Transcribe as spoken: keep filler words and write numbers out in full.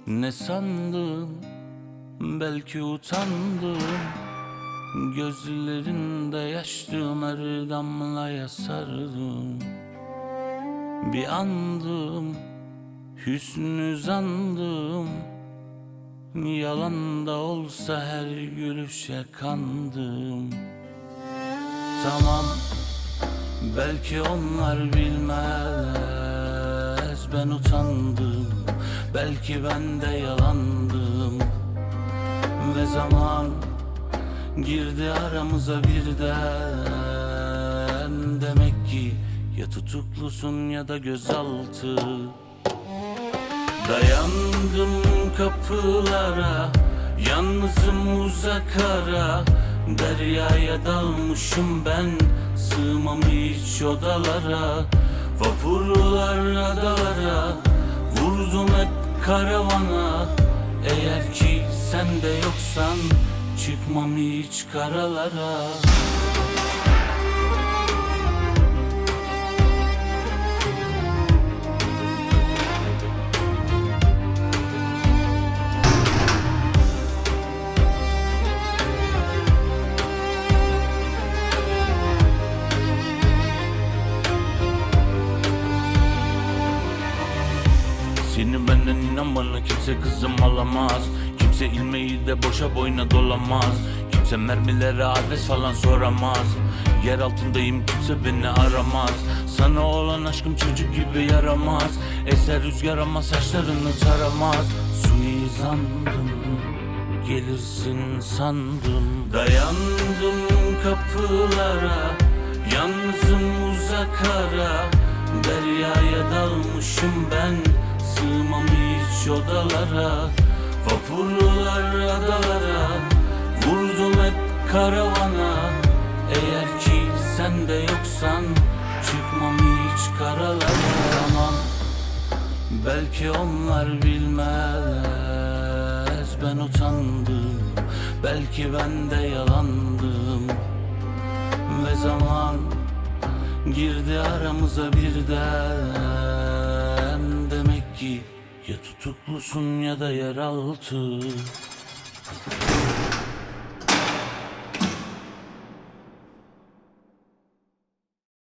Ne sandın, belki utandım. Gözlerinde yaştım, her damlaya sardım. Bir andım, hüsnü zandım. Yalan da olsa her gülüşe kandım. Tamam, belki onlar bilmez, ben utandım. Belki ben de yalandım. Ve zaman girdi aramıza birden. Demek ki ya tutuklusun ya da gözaltı. Dayandım kapılara, yalnızım uzak ara. Deryaya dalmışım ben, sığmam hiç odalara. Vapurlar adalara, vurdum hep karavana. Eğer ki sen de yoksan, çıkmam hiç karalara. Seni benden inan bana kimse kızım alamaz. Kimse ilmeği de boşa boyuna dolamaz. Kimse mermilere adres falan soramaz. Yer altındayım, kimse beni aramaz. Sana olan aşkım çocuk gibi yaramaz. Eser rüzgar ama saçlarını taramaz. Suizandım, gelirsin sandım. Dayandım kapılara, yalnızım uzak ara. Deryaya dalmışım ben, sığmam hiç odalara. Vapurlar adalara, vurdum hep karavana. Eğer ki sen de yoksan, çıkmam hiç karalara. Tamam, belki onlar bilmez, ben utandım. Belki ben de yalandım. Ve zaman girdi aramıza birden. Demek ki ya tutuklusun ya da yeraltı.